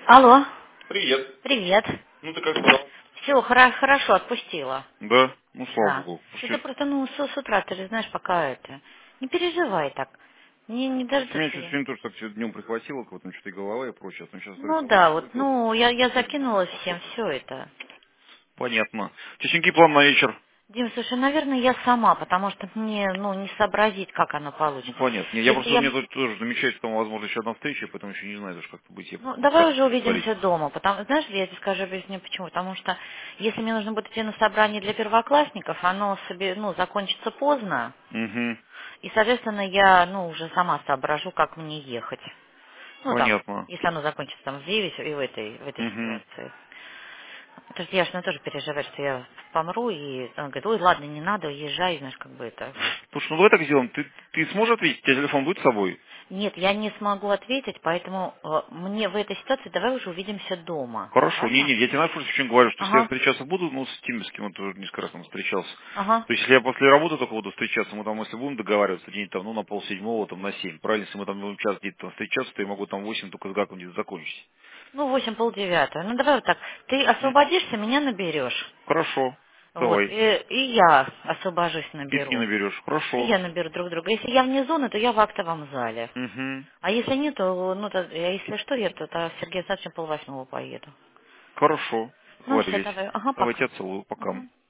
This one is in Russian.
Алло. Привет. Привет. Ну ты как спал? Все, хорошо, отпустила. Да? Ну, слава Да. богу. Это просто, ну, с утра, ты же знаешь, пока это. Не переживай так. Не Просто меня дождешься чуть я. сегодня тоже так днем прихватило, как вот что-то и голова и прочее. А сейчас Ну только да, вот, выпил, ну, я немного закинула всем спокойно. все это. Понятно. Честненький план на вечер. Дим, слушай, наверное, я сама, потому что мне, ну, не сообразить, как оно Ну, получится. понятно. Не, я Если просто, мне я... тут тоже замечается, там, возможно, еще одна встреча, поэтому еще не знаю даже, как это быть. Я Ну, как давай уже сварить. увидимся дома, потому, знаешь, я тебе скажу, объясню почему. Потому что если мне нужно будет идти на собрание для первоклассников, оно себе, ну, закончится поздно, Угу. и, соответственно, я, ну, уже сама соображу, как мне ехать. Ну, там, Понятно. если оно закончится там в 9 и в этой Угу. ситуации. Потому что Яшина тоже переживает, что я помру, и он говорит, ой, ладно, не надо, езжай, знаешь, как бы это. Слушай, ну давай так сделаем. Ты сможешь ответить? У тебя телефон будет с собой? Нет, я не смогу ответить, поэтому мне в этой ситуации давай уже увидимся дома. Хорошо, не, Ладно? не, я тебе знаешь, просто очень говорю, что если я Ага, встречаться буду, ну, с теми, с кем вот уже несколько раз там встречался. ага. То есть, если я после работы только буду встречаться, мы там, если будем договариваться, день там, ну, на полседьмого, там, на 7. Правильно, если мы там будем час где-то там встречаться, то я могу там в 8 только с гаком где-то закончить. Ну, 8, полдевятого. Ну, давай вот так. Ты М? освободишься, меня наберешь. Хорошо, Вот. давай. И я освобожусь, И ты наберу. наберешь. И Хорошо. я наберу друг друга. Если я вне зоны, то я в актовом зале. Угу. А если нет, то, ну, если что, я тут Сергей Александрович 7:30 поеду. Хорошо. Ну, все, Договорились. давай. Ага, Давай, пока. тебя целую. Пока. Мгм.